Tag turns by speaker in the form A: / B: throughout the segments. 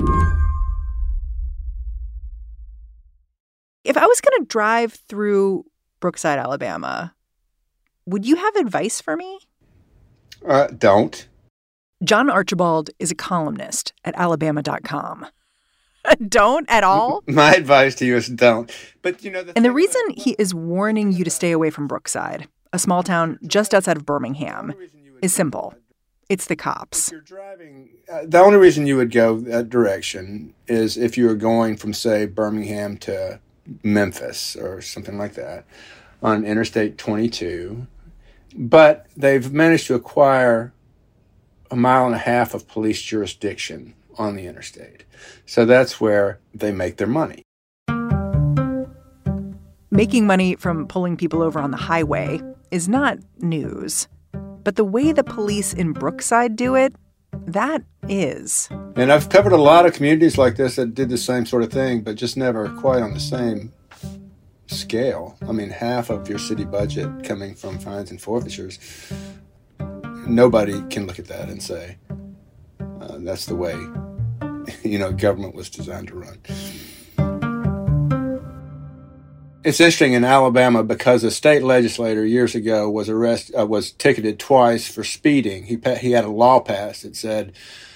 A: If I was going to drive through Brookside, Alabama, would you have advice for me?
B: Don't.
A: John Archibald is a columnist at Alabama.com. Don't at all?
B: My advice to you is don't. But
A: the reason he is warning you to stay away from Brookside, a small town just outside of Birmingham, is simple. It's the cops.
B: If you're driving, the only reason you would go that direction is if you were going from, say, Birmingham to Memphis or something like that on Interstate 22. But they've managed to acquire 1.5 miles of police jurisdiction on the interstate. So that's where they make their money.
A: Making money from pulling people over on the highway is not news. But the way the police in Brookside do it, that is.
B: And I've covered a lot of communities like this that did the same sort of thing, but just never quite on the same scale. I mean, half of your city budget coming from fines and forfeitures. Nobody can look at that and say, that's the way, government was designed to run. It's interesting in Alabama because a state legislator years ago was ticketed twice for speeding. He had a law passed that said,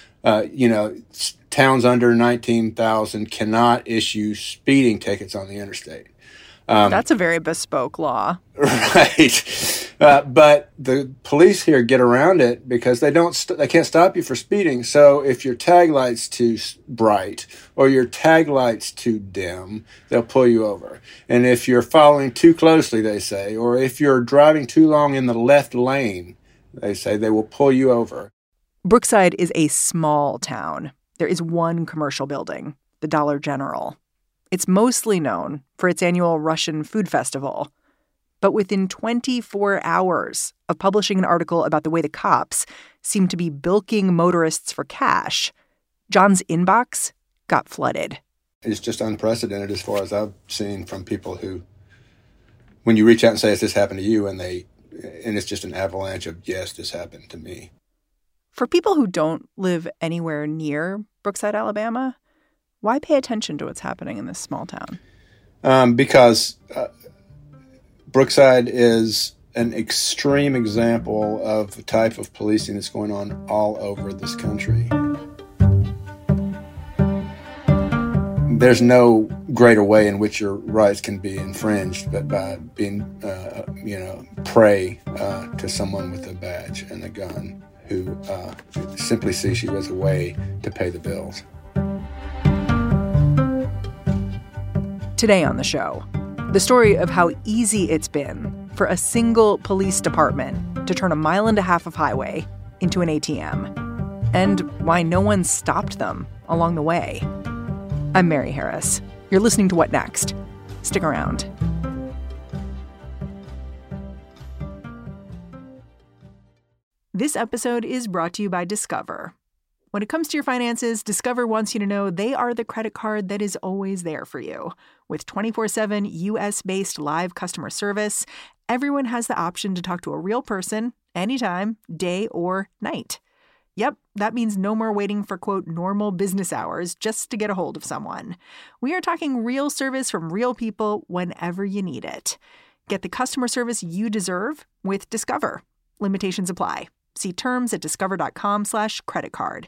B: towns under 19,000 cannot issue speeding tickets on the interstate.
A: That's a very bespoke law.
B: Right. But the police here get around it because they can't stop you for speeding. So if your tag light's too bright or your tag light's too dim, they'll pull you over. And if you're following too closely, they say, or if you're driving too long in the left lane, they say they will pull you over.
A: Brookside is a small town. There is one commercial building, the Dollar General. It's mostly known for its annual Russian food festival. But within 24 hours of publishing an article about the way the cops seem to be bilking motorists for cash, John's inbox got flooded.
B: It's just unprecedented as far as I've seen from people who, when you reach out and say, has this happened to you? And it's just an avalanche of, yes, this happened to me.
A: For people who don't live anywhere near Brookside, Alabama, why pay attention to what's happening in this small town?
B: Because Brookside is an extreme example of the type of policing that's going on all over this country. There's no greater way in which your rights can be infringed but by being, prey to someone with a badge and a gun who simply sees you as a way to pay the bills.
A: Today on the show, the story of how easy it's been for a single police department to turn 1.5 miles of highway into an ATM, and why no one stopped them along the way. I'm Mary Harris. You're listening to What Next? Stick around. This episode is brought to you by Discover. When it comes to your finances, Discover wants you to know they are the credit card that is always there for you. With 24/7 U.S.-based live customer service, everyone has the option to talk to a real person anytime, day or night. Yep, that means no more waiting for, quote, normal business hours just to get a hold of someone. We are talking real service from real people whenever you need it. Get the customer service you deserve with Discover. Limitations apply. See terms at discover.com/creditcard.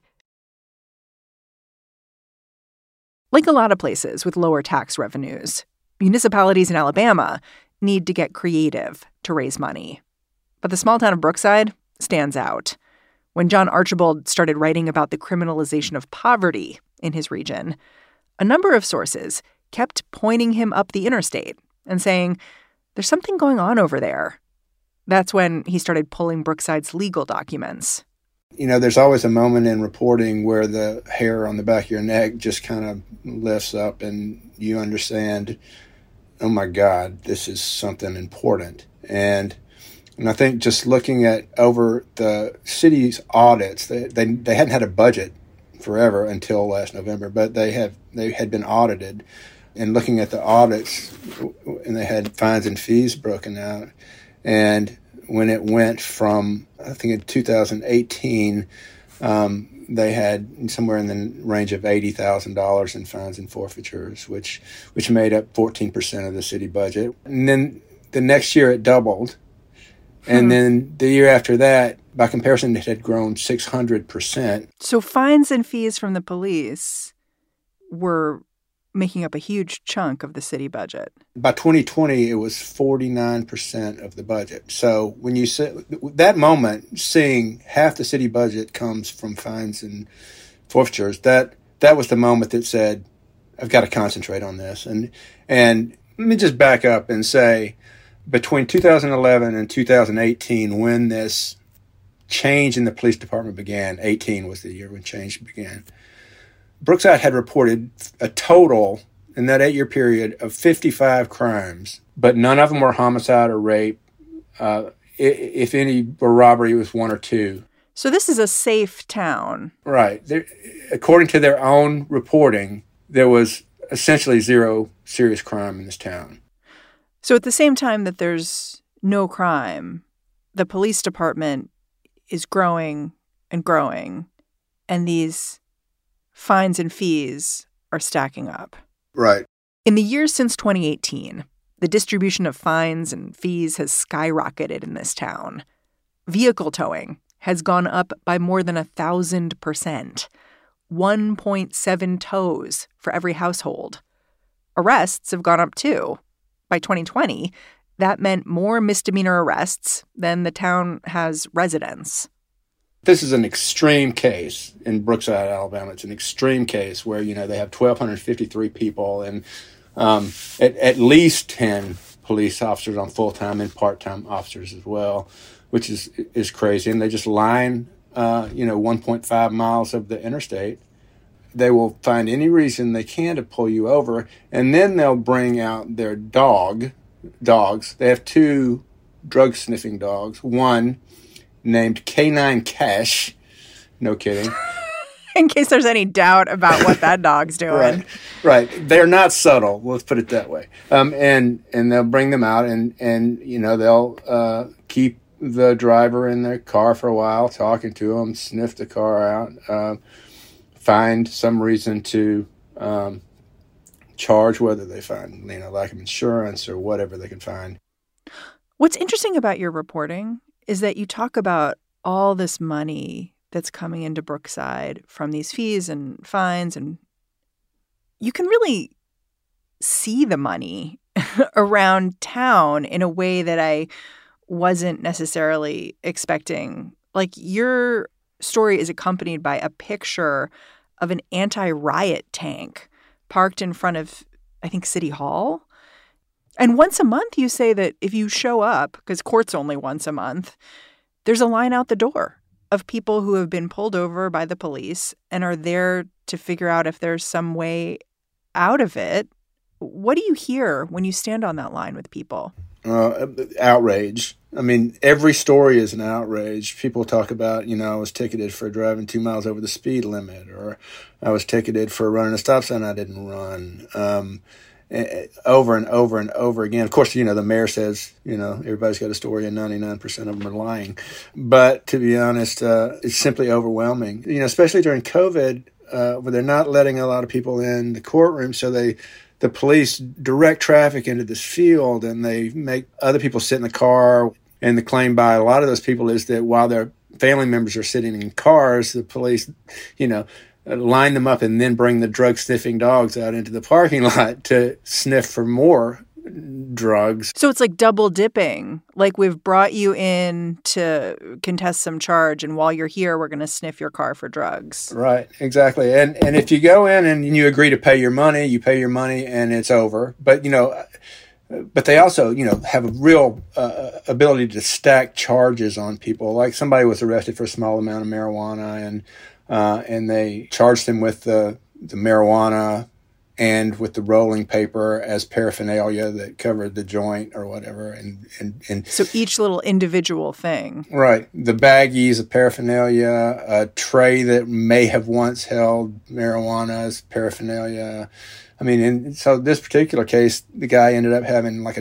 A: Like a lot of places with lower tax revenues, municipalities in Alabama need to get creative to raise money. But the small town of Brookside stands out. When John Archibald started writing about the criminalization of poverty in his region, a number of sources kept pointing him up the interstate and saying, there's something going on over there. That's when he started pulling Brookside's legal documents.
B: There's always a moment in reporting where the hair on the back of your neck just kind of lifts up and you understand, oh my God, this is something important. And I think just looking at over the city's audits, they hadn't had a budget forever until last November, but they had been audited. And looking at the audits, and they had fines and fees broken out. And when it went from, I think in 2018, They had somewhere in the range of $80,000 in fines and forfeitures, which made up 14% of the city budget. And then the next year it doubled. And then the year after that, by comparison, it had grown 600%.
A: So fines and fees from the police were making up a huge chunk of the city budget.
B: By 2020, it was 49% of the budget. So when you say that moment, seeing half the city budget comes from fines and forfeitures, that was the moment that said, I've got to concentrate on this. And let me just back up and say, between 2011 and 2018, when this change in the police department began, 18 was the year when change began, Brookside had reported a total in that 8-year period of 55 crimes, but none of them were homicide or rape. If any were robbery, it was 1 or 2.
A: So this is a safe town.
B: Right. According to their own reporting, there was essentially zero serious crime in this town.
A: So at the same time that there's no crime, the police department is growing and growing, and these fines and fees are stacking up.
B: Right.
A: In the years since 2018, the distribution of fines and fees has skyrocketed in this town. Vehicle towing has gone up by more than 1,000%, 1.7 tows for every household. Arrests have gone up too. By 2020, that meant more misdemeanor arrests than the town has residents.
B: This is an extreme case in Brookside, Alabama. It's an extreme case where, they have 1,253 people and at least 10 police officers on full-time and part-time officers as well, which is crazy. And they just line, 1.5 miles of the interstate. They will find any reason they can to pull you over, and then they'll bring out their dogs. They have 2 drug-sniffing dogs, one named Canine Cash. No kidding.
A: In case there's any doubt about what that dog's doing.
B: Right. They're not subtle. Let's put it that way. And they'll bring them out and they'll keep the driver in their car for a while, talking to them, sniff the car out, find some reason to charge, whether they find, lack of insurance or whatever they can find.
A: What's interesting about your reporting is that you talk about all this money that's coming into Brookside from these fees and fines, and you can really see the money around town in a way that I wasn't necessarily expecting. Like, your story is accompanied by a picture of an anti-riot tank parked in front of, I think, City Hall. And once a month, you say that if you show up, because court's only once a month, there's a line out the door of people who have been pulled over by the police and are there to figure out if there's some way out of it. What do you hear when you stand on that line with people?
B: Outrage. I mean, every story is an outrage. People talk about, I was ticketed for driving 2 miles over the speed limit, or I was ticketed for running a stop sign I didn't run. Over and over and over again. Of course, the mayor says, everybody's got a story and 99% of them are lying. But to be honest, it's simply overwhelming. Especially during COVID, where they're not letting a lot of people in the courtroom, so the police direct traffic into this field and they make other people sit in the car. And the claim by a lot of those people is that while their family members are sitting in cars, the police, line them up and then bring the drug-sniffing dogs out into the parking lot to sniff for more drugs.
A: So it's like double dipping. Like, we've brought you in to contest some charge, and while you're here, we're going to sniff your car for drugs.
B: Right, exactly. And if you go in and you agree to pay your money, and it's over. But, but they also, have a real ability to stack charges on people. Like, somebody was arrested for a small amount of marijuana, and they charged him with the marijuana and with the rolling paper as paraphernalia that covered the joint or whatever. And
A: so each little individual thing.
B: Right. The baggies of paraphernalia, a tray that may have once held marijuana as paraphernalia. I mean, and so this particular case, the guy ended up having like a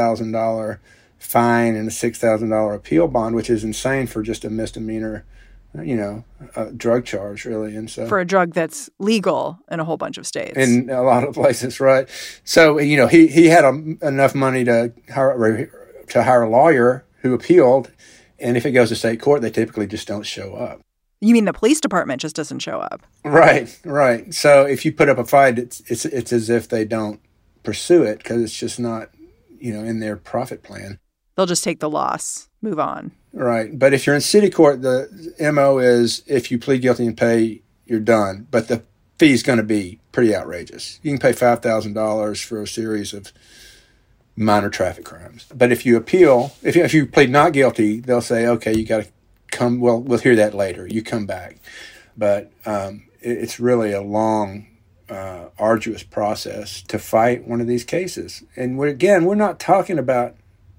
B: $12,000 fine and a $6,000 appeal bond, which is insane for just a misdemeanor a drug charge, really. And so
A: for a drug that's legal in a whole bunch of states.
B: In a lot of places, right? So, he had enough money to hire a lawyer who appealed, and if it goes to state court, they typically just don't show up.
A: You mean the police department just doesn't show up?
B: Right. So if you put up a fight, it's as if they don't pursue it because it's just not, in their profit plan.
A: They'll just take the loss, move on.
B: Right. But if you're in city court, the MO is if you plead guilty and pay, you're done. But the fee is going to be pretty outrageous. You can pay $5,000 for a series of minor traffic crimes. But if you appeal, if you plead not guilty, they'll say, okay, you got to come. Well, we'll hear that later. You come back. But it's really a long, arduous process to fight one of these cases. And we're not talking about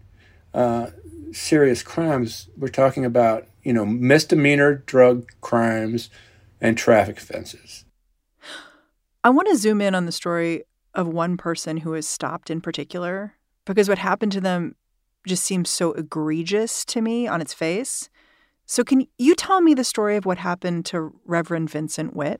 B: serious crimes. We're talking about, misdemeanor drug crimes and traffic offenses.
A: I want to zoom in on the story of one person who was stopped in particular, because what happened to them just seems so egregious to me on its face. So can you tell me the story of what happened to Reverend Vincent Witt?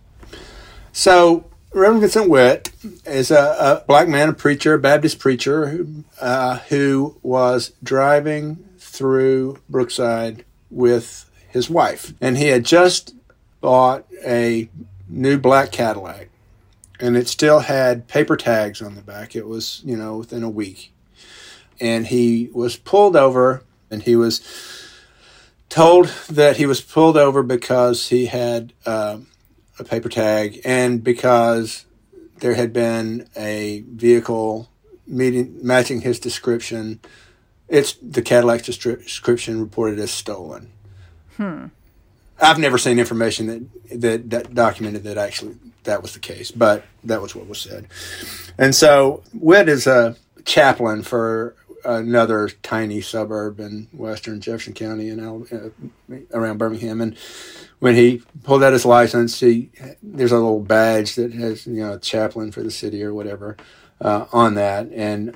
B: So Reverend Vincent Witt is a black man, a preacher, a Baptist preacher who was driving through Brookside with his wife. And he had just bought a new black Cadillac, and it still had paper tags on the back. It was, within a week. And he was pulled over, and he was told that he was pulled over because he had a paper tag and because there had been a vehicle matching his description. It's the Cadillac's description reported as stolen. I've never seen information that documented that actually that was the case, but that was what was said. And so Witt is a chaplain for another tiny suburb in western Jefferson County and around Birmingham. And when he pulled out his license, there's a little badge that has, chaplain for the city or whatever on that. And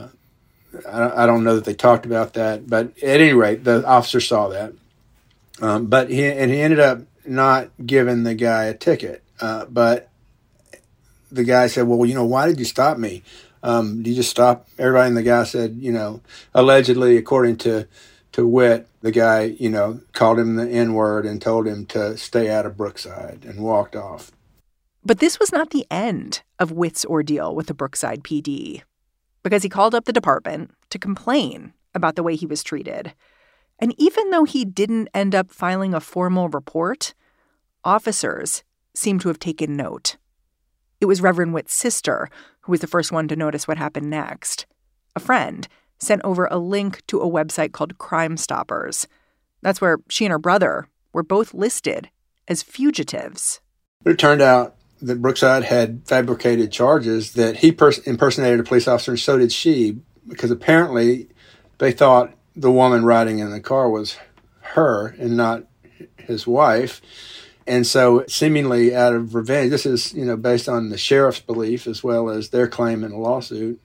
B: I don't know that they talked about that, but at any rate, the officer saw that. But he ended up not giving the guy a ticket. But the guy said, well, why did you stop me? You just stop everybody? And the guy said, allegedly, according to Witt, the guy, called him the N-word and told him to stay out of Brookside and walked off.
A: But this was not the end of Witt's ordeal with the Brookside PD, because he called up the department to complain about the way he was treated. And even though he didn't end up filing a formal report, officers seem to have taken note. It was Reverend Witt's sister who was the first one to notice what happened next. A friend sent over a link to a website called Crime Stoppers. That's where she and her brother were both listed as fugitives.
B: But it turned out that Brookside had fabricated charges that he impersonated a police officer, and so did she, because apparently they thought the woman riding in the car was her and not his wife. And so seemingly out of revenge, this is, based on the sheriff's belief as well as their claim in a lawsuit,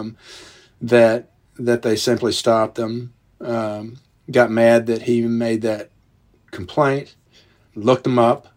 B: that they simply stopped them, got mad that he made that complaint, looked them up,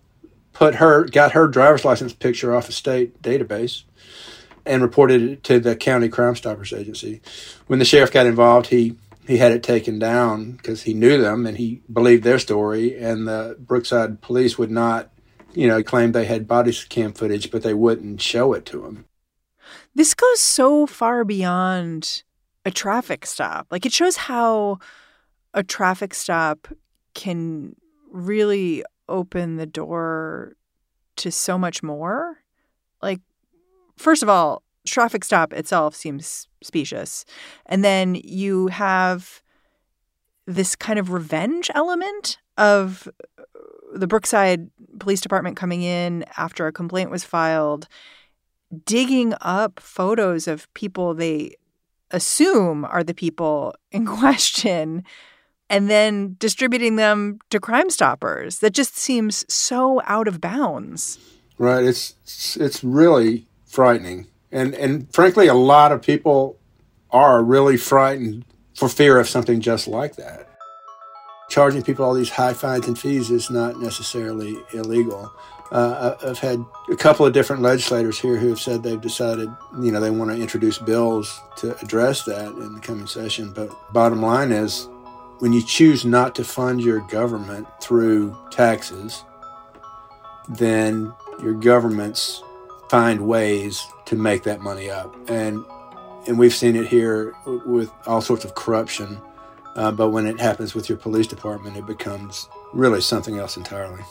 B: got her driver's license picture off a state database, and reported it to the county Crime Stoppers agency. When the sheriff got involved, he had it taken down because he knew them and he believed their story, and the Brookside police would not, claim they had body cam footage, but they wouldn't show it to him.
A: This goes so far beyond a traffic stop. Like, it shows how a traffic stop can really open the door to so much more. Like, first of all, traffic stop itself seems specious. And then you have this kind of revenge element of the Brookside Police Department coming in after a complaint was filed, digging up photos of people they assume are the people in question, and then distributing them to Crime Stoppers. That just seems so out of bounds.
B: Right. It's really frightening. And frankly, a lot of people are really frightened for fear of something just like that. charging people all these high fines and fees is not necessarily illegal. I've had a couple of different legislators here who have said they've decided, they want to introduce bills to address that in the coming session. But bottom line is, when you choose not to fund your government through taxes, then your governments find ways to make that money up. And we've seen it here with all sorts of corruption. But when it happens with your police department, it becomes really something else entirely.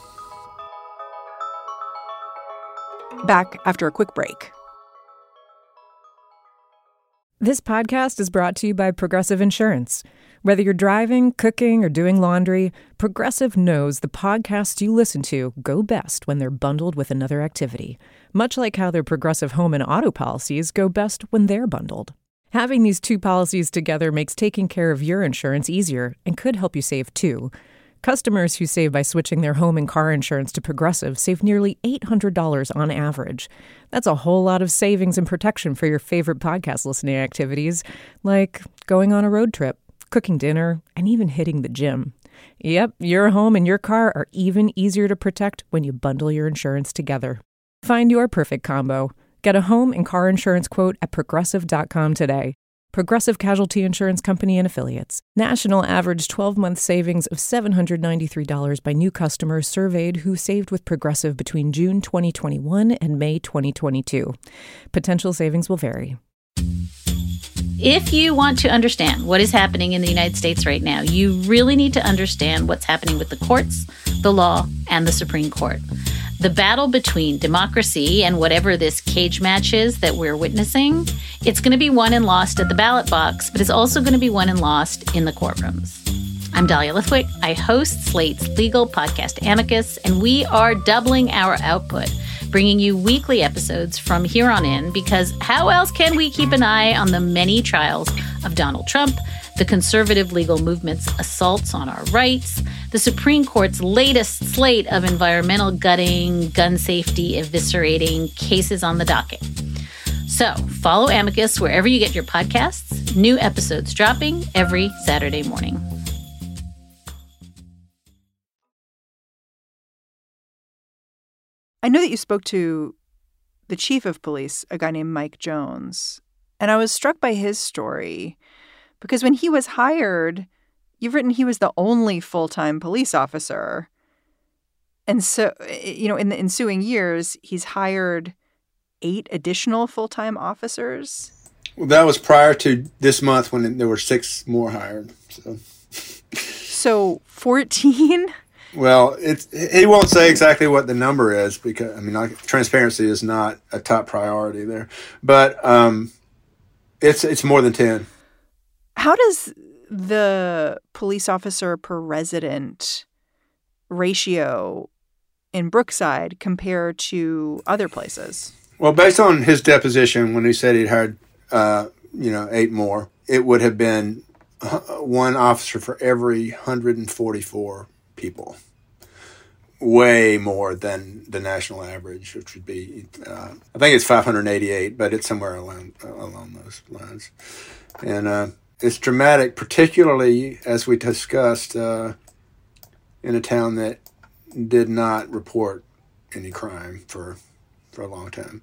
A: Back after a quick break.
C: This podcast is brought to you by Progressive Insurance. Whether you're driving, cooking, or doing laundry, Progressive knows the podcasts you listen to go best when they're bundled with another activity, much like how their Progressive home and auto policies go best when they're bundled. Having these two policies together makes taking care of your insurance easier and could help you save too. Customers who save by switching their home and car insurance to Progressive save nearly $800 on average. That's a whole lot of savings and protection for your favorite podcast listening activities, like going on a road trip, cooking dinner, and even hitting the gym. Yep, your home and your car are even easier to protect when you bundle your insurance together. Find your perfect combo. Get a home and car insurance quote at Progressive.com today. Progressive Casualty Insurance Company and Affiliates. National average 12-month savings of $793 by new customers surveyed who saved with Progressive between June 2021 and May 2022. Potential savings will vary.
D: If you want to understand what is happening in the United States right now, you really need to understand what's happening with the courts, the law, and the Supreme Court. The battle between democracy and whatever this cage match is that we're witnessing, it's going to be won and lost at the ballot box, but it's also going to be won and lost in the courtrooms. I'm Dahlia Lithwick. I host Slate's legal podcast Amicus, and we are doubling our output, bringing you weekly episodes from here on in, because how else can we keep an eye on the many trials of Donald Trump, the conservative legal movement's assaults on our rights, the Supreme Court's latest slate of environmental gutting, gun safety eviscerating cases on the docket. So follow Amicus wherever you get your podcasts. New episodes dropping every Saturday morning.
A: I know that you spoke to the chief of police, a guy named Mike Jones, and I was struck by his story because when he was hired, you've written he was the only full-time police officer. And so, in the ensuing years, he's hired 8 additional full-time officers.
B: Well, that was prior to this month when there were 6 more hired.
A: So 14?
B: Well, he won't say exactly what the number is because, transparency is not a top priority there. But it's more than 10.
A: How does the police officer per resident ratio in Brookside compare to other places?
B: Well, based on his deposition, when he said he'd hired, 8 more, it would have been 1 officer for every 144 people. Way more than the national average, which would be, I think it's 588, but it's somewhere along those lines. And it's dramatic, particularly as we discussed in a town that did not report any crime for a long time.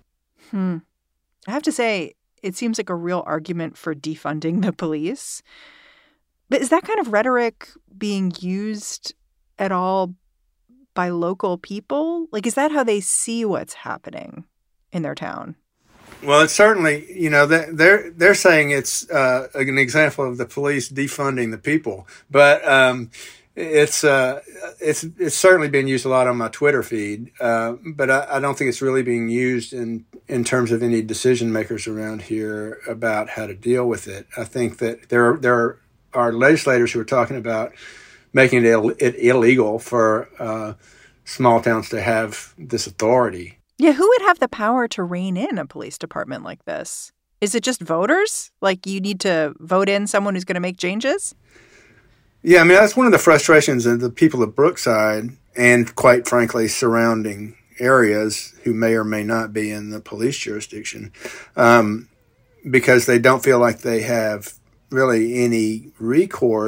A: I have to say, it seems like a real argument for defunding the police. But is that kind of rhetoric being used at all by local people? Like, is that how they see what's happening in their town?
B: Well, it's certainly, they're saying it's an example of the police defunding the people, but it's certainly being used a lot on my Twitter feed, but I don't think it's really being used in terms of any decision makers around here about how to deal with it. I think that there are legislators who are talking about making it illegal for small towns to have this authority.
A: Yeah, who would have the power to rein in a police department like this? Is it just voters? Like, you need to vote in someone who's going to make changes?
B: Yeah, that's one of the frustrations of the people of Brookside and, quite frankly, surrounding areas who may or may not be in the police jurisdiction, because they don't feel like they have really any recourse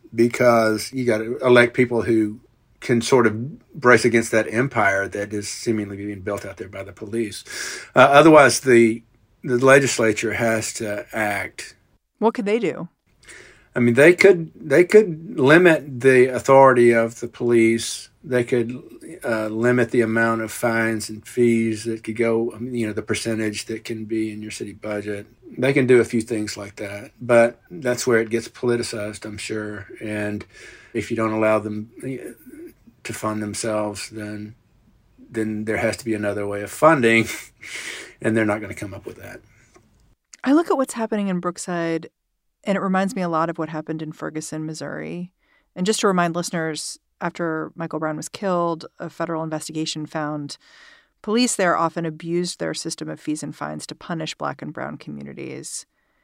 B: because you got to elect people who can sort of brace against that empire that is seemingly being built out there by the police. Otherwise, the legislature has to act.
A: What could they do?
B: I mean, they could limit the authority of the police. They could limit the amount of fines and fees that could go, the percentage that can be in your city budget. They can do a few things like that, but that's where it gets politicized, I'm sure. And if you don't allow them to fund themselves, then there has to be another way of funding, and they're not going to come up with that.
A: I look at what's happening in Brookside, and it reminds me a lot of what happened in Ferguson, Missouri. And just to remind listeners, after Michael Brown was killed, a federal investigation found police there often abused their system of fees and fines to punish Black and brown communities.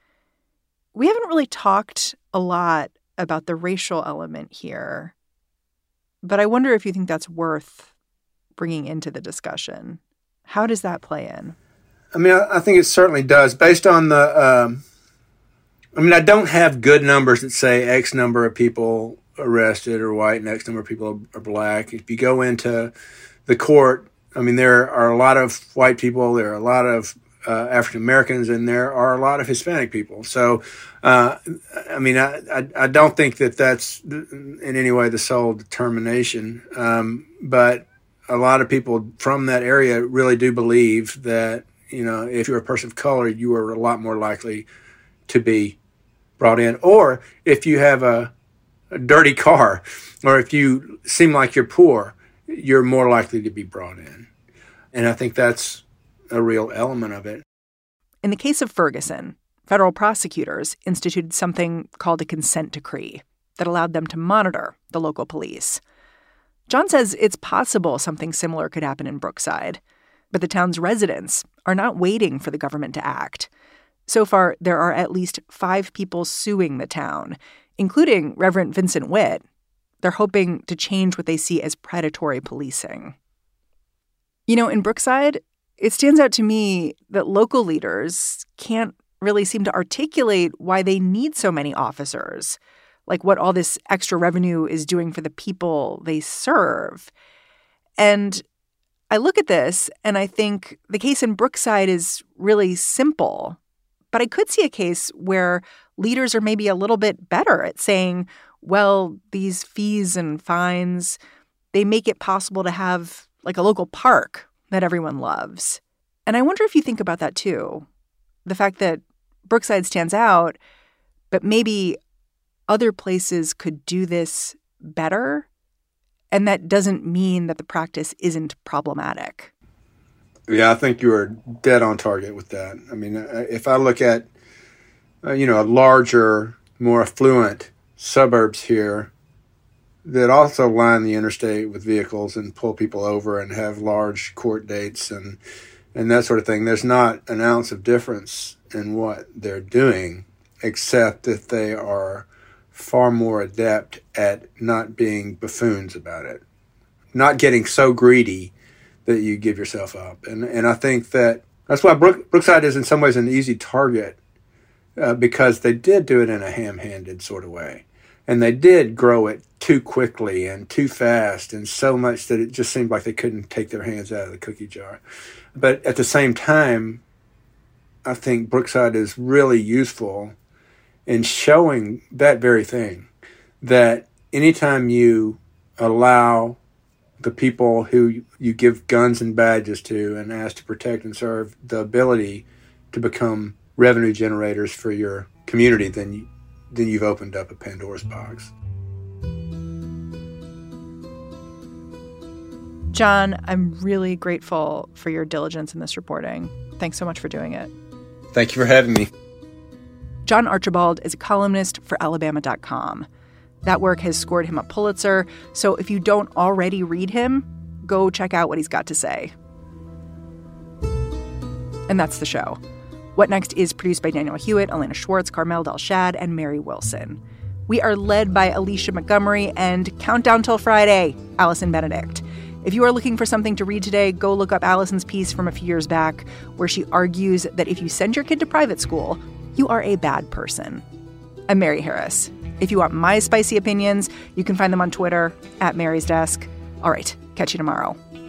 A: We haven't really talked a lot about the racial element here, but I wonder if you think that's worth bringing into the discussion. How does that play in?
B: I mean, I think it certainly does. Based on the, I don't have good numbers that say X number of people arrested are white and X number of people are Black. If you go into the court, I mean, there are a lot of white people, there are a lot of African Americans, and there are a lot of Hispanic people. So, I don't think that that's in any way the sole determination. But a lot of people from that area really do believe that, if you're a person of color, you are a lot more likely to be brought in. Or if you have a dirty car, or if you seem like you're poor, you're more likely to be brought in. And I think that's a real element of it.
A: In the case of Ferguson, federal prosecutors instituted something called a consent decree that allowed them to monitor the local police. John says it's possible something similar could happen in Brookside, but the town's residents are not waiting for the government to act. So far, there are at least 5 people suing the town, including Reverend Vincent Witt. They're hoping to change what they see as predatory policing. In Brookside, it stands out to me that local leaders can't really seem to articulate why they need so many officers, like what all this extra revenue is doing for the people they serve. And I look at this and I think the case in Brookside is really simple, but I could see a case where leaders are maybe a little bit better at saying, well, these fees and fines, they make it possible to have like a local park that everyone loves. And I wonder if you think about that too. The fact that Brookside stands out, but maybe other places could do this better. And that doesn't mean that the practice isn't problematic.
B: Yeah, I think you are dead on target with that. I mean, if I look at, larger, more affluent suburbs here that also line the interstate with vehicles and pull people over and have large court dates and that sort of thing, there's not an ounce of difference in what they're doing, except that they are far more adept at not being buffoons about it, not getting so greedy that you give yourself up. And I think that's why Brookside is in some ways an easy target, because they did do it in a ham-handed sort of way. And they did grow it too quickly and too fast, and so much that it just seemed like they couldn't take their hands out of the cookie jar. But at the same time, I think Brookside is really useful in showing that very thing, that anytime you allow the people who you give guns and badges to and ask to protect and serve the ability to become revenue generators for your community, then you've opened up a Pandora's box.
A: John, I'm really grateful for your diligence in this reporting. Thanks so much for doing it.
B: Thank you for having me.
A: John Archibald is a columnist for Alabama.com. That work has scored him a Pulitzer, so if you don't already read him, go check out what he's got to say. And that's the show. What Next is produced by Daniel Hewitt, Elena Schwartz, Carmel Delshad, and Mary Wilson. We are led by Alicia Montgomery and Countdown Till Friday, Allison Benedict. If you are looking for something to read today, go look up Allison's piece from a few years back where she argues that if you send your kid to private school, you are a bad person. I'm Mary Harris. If you want my spicy opinions, you can find them on Twitter @Mary's Desk. All right, catch you tomorrow.